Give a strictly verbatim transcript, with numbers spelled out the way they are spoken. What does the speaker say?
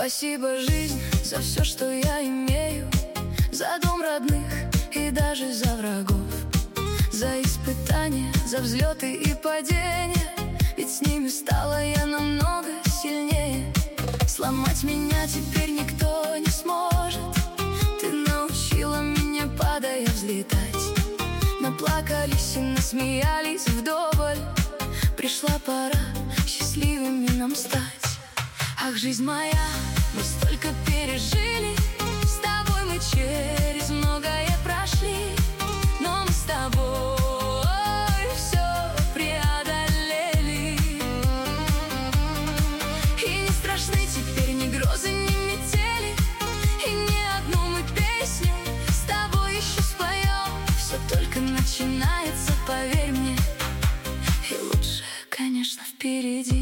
Спасибо, жизнь, за все, что я имею, за дом родных и даже за врагов, за испытания, за взлеты и падения, ведь с ними стала я намного сильнее. Сломать меня теперь никто не сможет. Ты научила меня, падая, взлетать. Наплакались и насмеялись вдоволь. Пришла пора счастливыми нам стать. Ах, жизнь моя, мы столько пережили, с тобой мы через многое прошли, но мы с тобой все преодолели. И не страшны теперь ни грозы, ни метели, и ни одну мы песню с тобой еще споем. Все только начинается, поверь мне, и лучше, конечно, впереди.